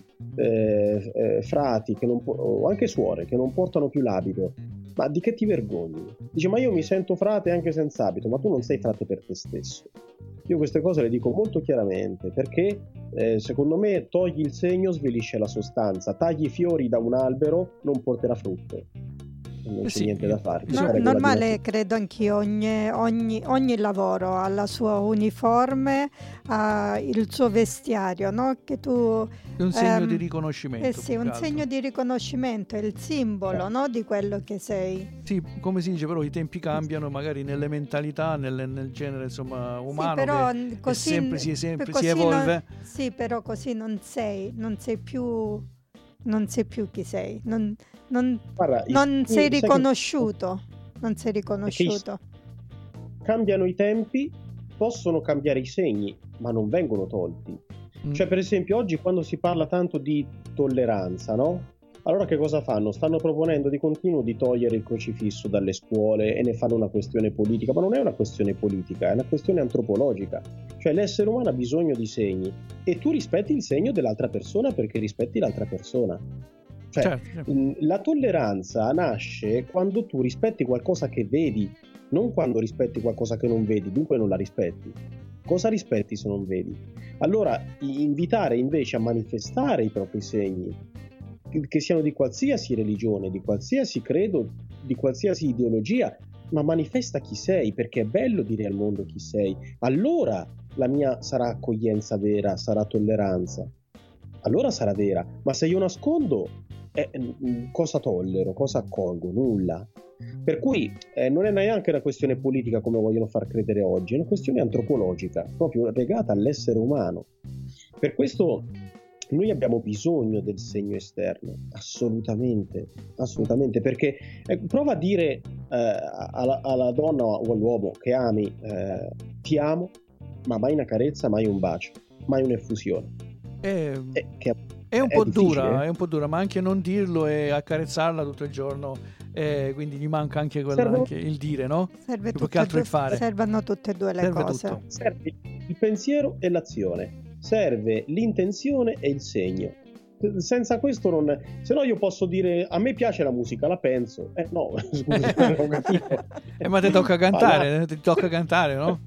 eh, eh, frati che non po- o anche suore che non portano più l'abito. Ma di che ti vergogni? Dice, ma io mi sento frate anche senza abito, ma tu non sei frate per te stesso. Io queste cose le dico molto chiaramente perché eh, secondo me togli il segno, svilisce la sostanza, tagli i fiori da un albero, non porterà frutto. Non Eh c'è sì, niente da fare. No, Questa è No- la regola di normale, natura. credo anch'io, ogni, ogni, ogni lavoro ha la sua uniforme, ha il suo vestiario, no? Che tu, È un segno ehm, di riconoscimento. eh sì, più un che altro. segno di riconoscimento, è il simbolo, no? Di quello che sei. Sì, come si dice, però i tempi cambiano, magari nelle mentalità, nel, nel genere insomma umano, Sì, però che n- è così, sempre, si, è sempre, così si evolve. non, sì, però così non sei, non sei più, non sei più chi sei, non, non, Guarda, i- non tu sei sai che- riconosciuto, non sei Perché i- riconosciuto. cambiano i tempi, possono cambiare i segni, ma non vengono tolti. Mm. Cioè, per esempio, oggi quando si parla tanto di tolleranza, no? Allora che cosa fanno? Stanno proponendo di continuo di togliere il crocifisso dalle scuole e ne fanno una questione politica, ma non è una questione politica, è una questione antropologica. Cioè l'essere umano ha bisogno di segni e tu rispetti il segno dell'altra persona perché rispetti l'altra persona. Cioè, Certo, certo. mh, la tolleranza nasce quando tu rispetti qualcosa che vedi, non quando rispetti qualcosa che non vedi, dunque non la rispetti. Cosa rispetti se non vedi? Allora, i- invitare invece a manifestare i propri segni, che- che siano di qualsiasi religione, di qualsiasi credo, di qualsiasi ideologia, ma manifesta chi sei, perché è bello dire al mondo chi sei. Allora la mia sarà accoglienza vera, sarà tolleranza. Allora sarà vera, ma se io nascondo, eh, mm, cosa tollero, cosa accolgo? Nulla. Per cui eh, non è neanche una questione politica come vogliono far credere oggi, è una questione antropologica, proprio legata all'essere umano. Per questo noi abbiamo bisogno del segno esterno, assolutamente, assolutamente, perché eh, prova a dire eh, alla, alla donna o all'uomo che ami, eh, ti amo, ma mai una carezza, mai un bacio, mai un'effusione. È, Eh, che è un è po' difficile, dura, eh? è un po' dura, ma anche non dirlo e accarezzarla tutto il giorno, eh, quindi gli manca anche, quella, Servono- anche il dire, no? Serve Più tutte che e altro il due- fare. servono tutte e due le Serve cose. tutto. Serve il pensiero e l'azione, serve l'intenzione e il segno. senza questo non, se no io posso dire a me piace la musica, la penso, eh no, scusi, non ho capito. Eh, ma ti tocca cantare, ah, ti tocca cantare, no?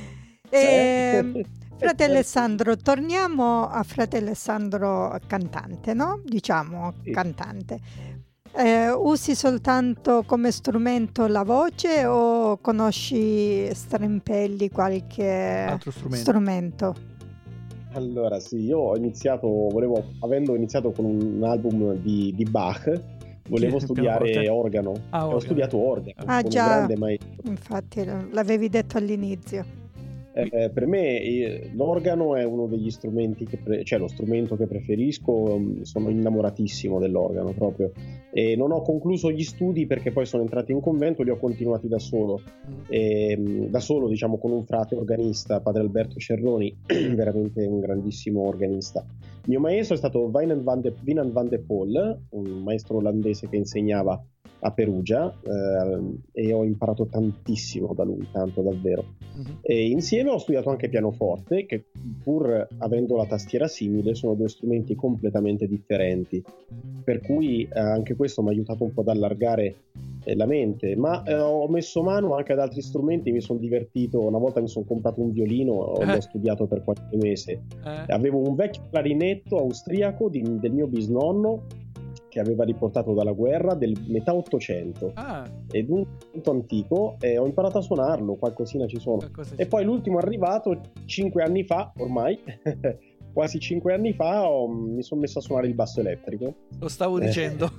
E, frate Alessandro, torniamo a frate Alessandro cantante, no? Diciamo sì. Cantante. Eh, usi soltanto come strumento la voce o conosci strimpelli, qualche altro strumento? strumento? Allora sì, io ho iniziato, volevo, avendo iniziato con un album di, di Bach, volevo studiare organo. Ah, ho studiato organo ah, con già, un grande maestro. Infatti l'avevi detto all'inizio. Eh, per me eh, l'organo è uno degli strumenti che pre- cioè lo strumento che preferisco, sono innamoratissimo dell'organo proprio, e non ho concluso gli studi perché poi sono entrato in convento, li ho continuati da solo e, da solo diciamo con un frate organista, padre Alberto Cerroni, veramente un grandissimo organista. Il mio maestro è stato Wynand van de, Wynand van de Pol, un maestro olandese che insegnava a Perugia, eh, e ho imparato tantissimo da lui, tanto davvero. Uh-huh. E insieme ho studiato anche pianoforte, che pur avendo la tastiera simile sono due strumenti completamente differenti, per cui eh, anche questo mi ha aiutato un po' ad allargare eh, la mente, ma eh, ho messo mano anche ad altri strumenti, mi sono divertito, una volta mi sono comprato un violino, eh. l'ho studiato per qualche mese, eh. avevo un vecchio clarinetto austriaco di, del mio bisnonno che aveva riportato dalla guerra del metà ottocento, ah. ed un strumento antico, e ho imparato a suonarlo, qualcosina ci sono. Qualcosa e poi l'ultimo arrivato cinque anni fa ormai quasi cinque anni fa ho, mi sono messo a suonare il basso elettrico. Lo stavo eh. dicendo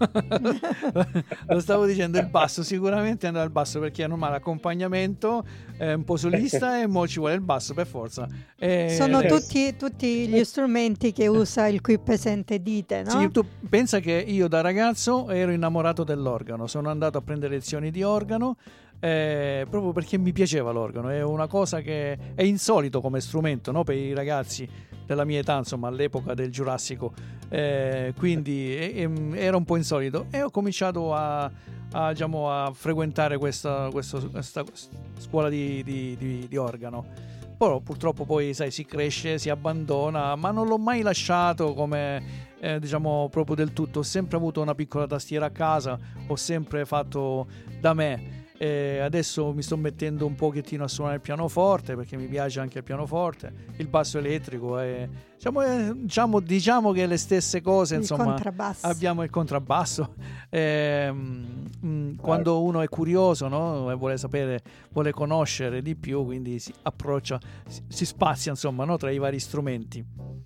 lo stavo dicendo, il basso, sicuramente andrà al basso perché è normale, accompagnamento, è un po' solista e mo ci vuole il basso per forza. E sono tutti, tutti gli strumenti che usa il qui presente dite, no? Sì, tu pensa che io da ragazzo ero innamorato dell'organo, sono andato a prendere lezioni di organo eh, proprio perché mi piaceva l'organo, è una cosa che è insolito come strumento, no? Per i ragazzi della mia età, insomma, all'epoca del Giurassico, eh, quindi eh, era un po' insolito e ho cominciato a, a, diciamo, a frequentare questa, questa, questa scuola di, di, di, di organo. Però purtroppo poi, sai, si cresce, si abbandona, ma non l'ho mai lasciato come, eh, diciamo, proprio del tutto. Ho sempre avuto una piccola tastiera a casa, ho sempre fatto da me. E adesso mi sto mettendo un pochettino a suonare il pianoforte perché mi piace anche il pianoforte, il basso elettrico e, diciamo, eh, diciamo, diciamo che le stesse cose, il insomma, contrabbasso. Abbiamo il contrabbasso e, mh, quando uno è curioso, no? E vuole sapere, vuole conoscere di più, quindi si approccia, si, si spazia, insomma, no? Tra i vari strumenti.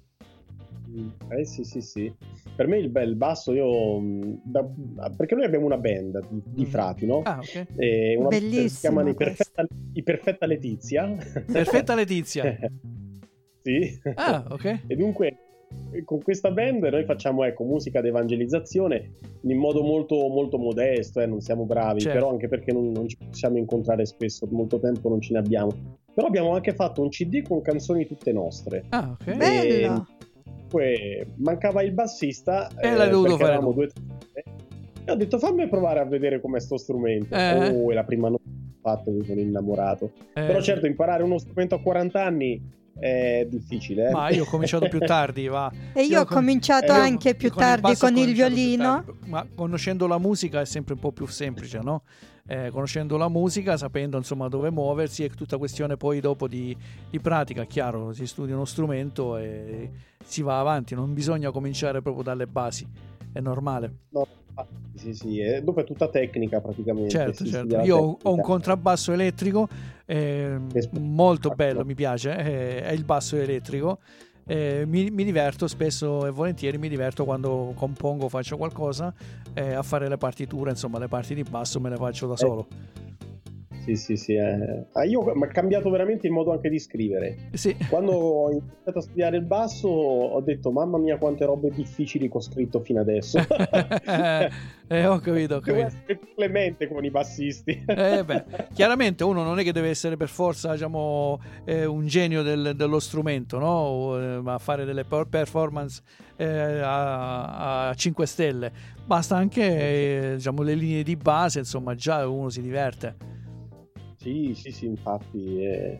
Eh sì sì sì, per me il bel basso, io da, perché noi abbiamo una band di, di frati, no? Ah, okay. E una band si chiamano i Perfetta, i Perfetta Letizia. Perfetta Letizia. Sì. Ah, ok. E dunque con questa band noi facciamo, ecco, musica d'evangelizzazione in modo molto molto modesto, eh, non siamo bravi, certo. Però anche perché non, non ci possiamo incontrare spesso, molto tempo non ce ne abbiamo. Però abbiamo anche fatto un C D con canzoni tutte nostre. Ah, ok. E, bello. Mancava il bassista e eh, l'hai dovuto fare tu. Due, e ho detto fammi provare a vedere com'è sto strumento. eh. Oh, è la prima notte che ho fatto, mi sono innamorato. eh. Però certo, imparare uno strumento a quaranta anni è difficile, eh? Ma io ho cominciato più tardi, va. E io, io ho com- cominciato eh, anche più con tardi il con il violino. Ma conoscendo la musica è sempre un po' più semplice, no? Eh, conoscendo la musica, sapendo insomma dove muoversi, è tutta questione poi dopo di, di pratica. Chiaro, si studia uno strumento e si va avanti, non bisogna cominciare proprio dalle basi, è normale. No, sì, sì, è, dopo è tutta tecnica praticamente. Certo, certo. Io ho, ho un contrabbasso elettrico eh, molto bello, mi piace, eh, è il basso elettrico. Eh, mi, mi diverto spesso e volentieri, mi diverto quando compongo, faccio qualcosa, eh, a fare le partiture, insomma le parti di basso me le faccio da solo. Eh. Sì, sì, sì. Eh. Ah, io ho cambiato veramente il modo anche di scrivere. Sì. Quando ho iniziato a studiare il basso ho detto mamma mia quante robe difficili che ho scritto fino adesso. eh, ho capito, ho capito. Devo essere clemente con i bassisti. eh, beh, chiaramente uno non è che deve essere per forza, diciamo, eh, un genio del, dello strumento, no? Ma fare delle performance eh, a, a cinque stelle. Basta anche eh, diciamo le linee di base, insomma già uno si diverte. Sì, sì, sì, infatti. Eh.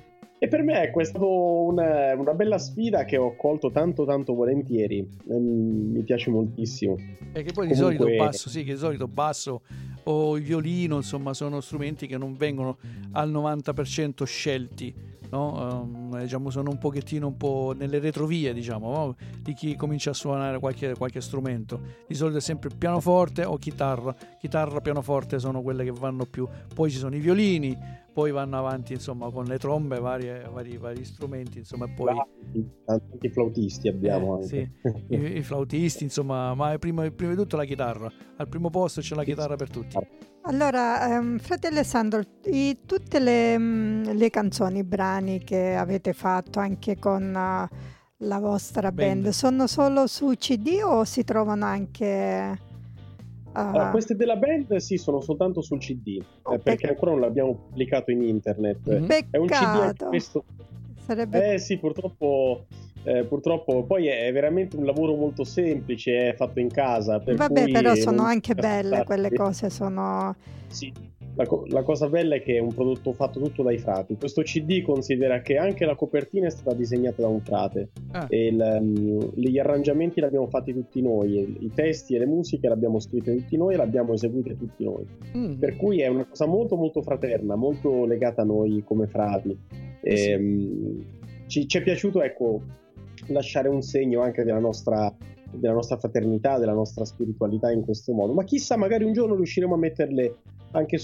E per me è stata una, una bella sfida che ho colto tanto tanto volentieri, mi piace moltissimo. E che poi di Comunque... solito basso, sì, che di solito basso o il violino, insomma, sono strumenti che non vengono al novanta per cento scelti, no? Um, diciamo, sono un pochettino un po' nelle retrovie, diciamo, no? Di chi comincia a suonare qualche, qualche strumento. Di solito è sempre pianoforte o chitarra. Chitarra, pianoforte sono quelle che vanno più. Poi ci sono i violini, poi vanno avanti, insomma, con le trombe, varie, vari, vari strumenti, insomma, e poi tanti flautisti abbiamo eh, anche. Sì, i, i flautisti, insomma, ma prima, prima di tutto la chitarra. Al primo posto c'è la chitarra per tutti. Allora, um, fratello Alessandro, i, tutte le, um, le canzoni, i brani che avete fatto anche con uh, la vostra band, band sono solo su C D o si trovano anche... Uh... Allora, queste della band sì, sono soltanto sul C D, oh, eh, perché pec... ancora non l'abbiamo pubblicato in internet. Mm-hmm. È un C D anche questo. Sarebbe... Eh sì, purtroppo... Eh, purtroppo poi è veramente un lavoro molto semplice, è fatto in casa, per vabbè, cui però sono anche belle quelle cose, sono sì, la, co- la cosa bella è che è un prodotto fatto tutto dai frati. Questo C D considera che anche la copertina è stata disegnata da un frate ah. e il, um, gli arrangiamenti li abbiamo fatti tutti noi, i testi e le musiche le abbiamo scritte tutti noi e le abbiamo eseguite tutti noi, mm. per cui è una cosa molto molto fraterna, molto legata a noi come frati. E, sì. um, ci, ci è piaciuto, ecco, lasciare un segno anche della nostra, della nostra fraternità, della nostra spiritualità in questo modo, ma chissà, magari un giorno riusciremo a metterle anche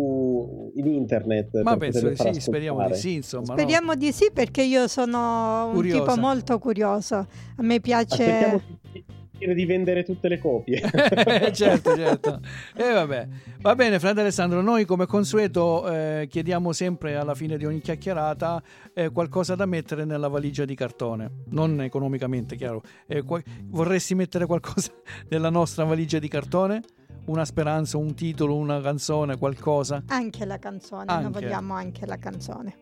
su in internet. Ma penso di sì, speriamo di sì, insomma. Speriamo no? di sì, perché io sono un curiosa. tipo molto curioso, a me piace. Aspettiamo di vendere tutte le copie. certo, certo. E eh, vabbè. Va bene, fratello Alessandro, noi come consueto eh, chiediamo sempre alla fine di ogni chiacchierata eh, qualcosa da mettere nella valigia di cartone, non economicamente, chiaro. Eh, qu- vorresti mettere qualcosa nella nostra valigia di cartone? Una speranza, un titolo, una canzone, qualcosa? Anche la canzone, anche. Noi vogliamo anche la canzone.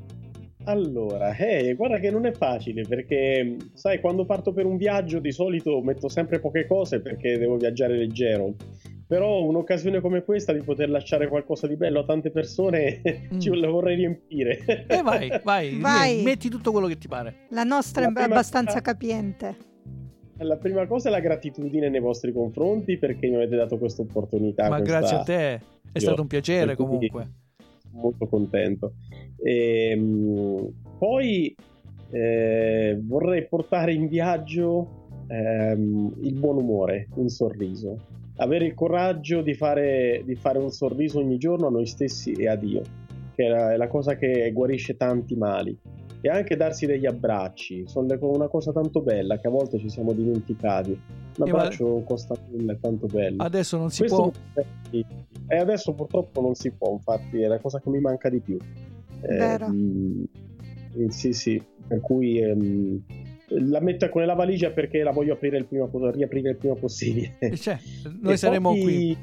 Allora, eh, guarda che non è facile, perché sai, quando parto per un viaggio di solito metto sempre poche cose perché devo viaggiare leggero, però un'occasione come questa di poter lasciare qualcosa di bello a tante persone mm. ci la vorrei riempire. E vai, vai, vai, metti tutto quello che ti pare. La nostra la è abbastanza cosa, capiente. La prima cosa è la gratitudine nei vostri confronti perché mi avete dato questa opportunità. Ma questa... grazie a te, è Io, stato un piacere comunque. Molto contento. E, mh, poi eh, vorrei portare in viaggio ehm, il buon umore, un sorriso, avere il coraggio di fare, di fare un sorriso ogni giorno a noi stessi e a Dio, che è la, è la cosa che guarisce tanti mali, e anche darsi degli abbracci, sono le, una cosa tanto bella che a volte ci siamo dimenticati. Un abbraccio ma... costa nulla, è tanto bello. Adesso non si Questo può. E adesso purtroppo non si può, infatti è la cosa che mi manca di più. Vero. Eh, sì, sì, per cui ehm, la metto con la valigia perché la voglio aprire il prima, riaprire il prima possibile. Cioè, noi e saremo poi... qui.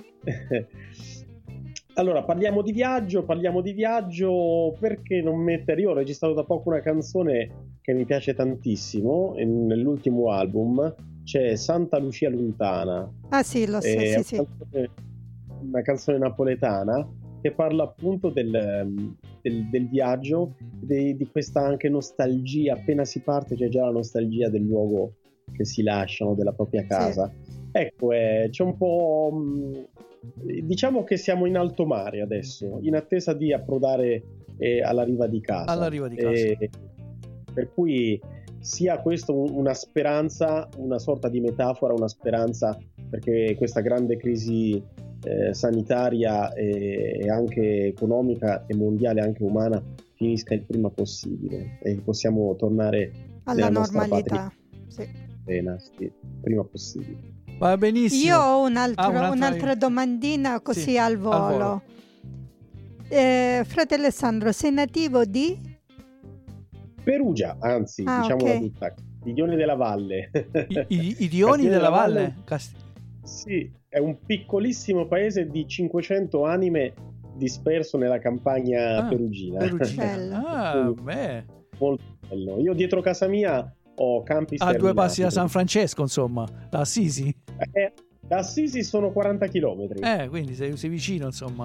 Allora, parliamo di viaggio, parliamo di viaggio, perché non mettere... Io ho registrato da poco una canzone che mi piace tantissimo, nell'ultimo album, c'è Santa Lucia Lontana. Ah sì, lo so, sì, sì. Canzone, una canzone napoletana che parla appunto del, del, del viaggio, di, di questa anche nostalgia, appena si parte c'è già la nostalgia del luogo che si lasciano, della propria casa. Sì. Ecco, eh, c'è un po'... Mh, diciamo che siamo in alto mare adesso, in attesa di approdare eh, alla riva di casa. Alla riva di casa. E, per cui sia questo una speranza, una sorta di metafora, una speranza perché questa grande crisi eh, sanitaria e, e anche economica e mondiale, anche umana, finisca il prima possibile e possiamo tornare alla normalità. Sì. Bene, sì, prima possibile. Va benissimo. Io ho un altro, ah, un'altra... un'altra domandina così sì, al volo. Al volo. Eh, fratello Alessandro, sei nativo di? Perugia, anzi, ah, diciamola okay. tutta. I Dioni della Valle. I, i, i Dioni della, della Valle? Valle Cast... Sì, è un piccolissimo paese di cinquecento anime disperso nella campagna ah, perugina. perugina. Ah, beh. Molto bello. Io dietro casa mia ho campi a due passi da San Francesco, insomma, da Assisi. Eh, da Assisi sono quaranta chilometri. Eh, quindi sei, sei vicino, insomma.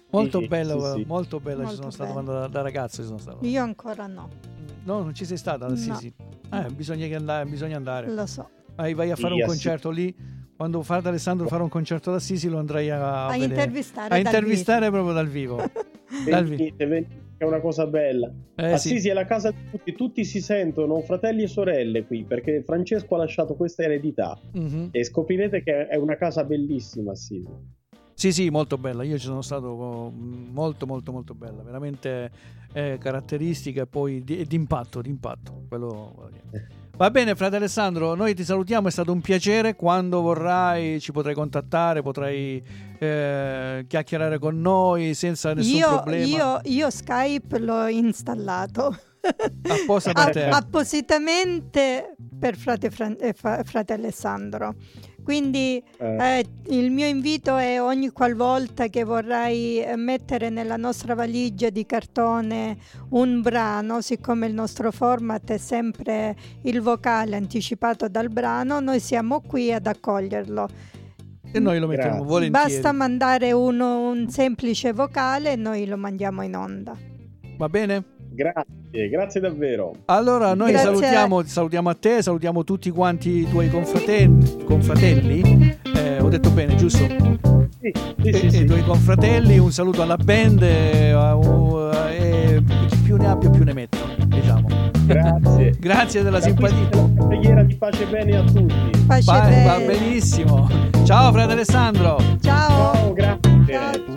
Molto sì, bello, sì, sì. molto bello, Molto ci sono stato bello. quando da, da ragazzo ci sono stato. Io ancora no. No, non ci sei stata? Sì, No. sì. Eh, bisogna, che andare, bisogna andare. Lo so. Vai, vai a fare Sì, un sì. concerto lì. Quando frate Alessandro farà un concerto ad Assisi, lo andrai a, A vedere. intervistare a dal intervistare proprio dal vivo. Dal vi- Venite, venite, è una cosa bella. Eh, Assisi sì. è la casa di tutti, tutti si sentono fratelli e sorelle qui, perché Francesco ha lasciato questa eredità Mhm. e scoprirete che è una casa bellissima Assisi. Sì, sì, molto bella. Io ci sono stato mm, molto, molto, molto bella. Veramente eh, caratteristica e poi di, d'impatto, d'impatto. Quello, quello che- Va bene, frate Alessandro, noi ti salutiamo, è stato un piacere. Quando vorrai ci potrai contattare, potrai eh, chiacchierare con noi senza nessun Io, problema. io, io Skype l'ho installato Apposta per te. A- appositamente per frate, Fran- eh, fa- frate Alessandro. Quindi Eh, eh, il mio invito è ogni qualvolta che vorrai eh, mettere nella nostra valigia di cartone un brano, siccome il nostro format è sempre il vocale anticipato dal brano, noi siamo qui ad accoglierlo. E noi lo mettiamo Grazie. volentieri. Basta mandare uno, un semplice vocale e noi lo mandiamo in onda. Va bene? grazie, grazie davvero. Allora noi Grazie. salutiamo, salutiamo a te, salutiamo tutti quanti i tuoi confratelli, confratelli? Eh, ho detto bene, giusto? Sì, sì, E, sì, e sì. i tuoi confratelli, un saluto alla band e, e chi più ne abbia più ne metto, diciamo. Grazie. Grazie della Da qui simpatia. una preghiera di pace e bene a tutti. Pace Va, bene. va benissimo. Ciao frate Alessandro. Ciao. Ciao, grazie. Ciao.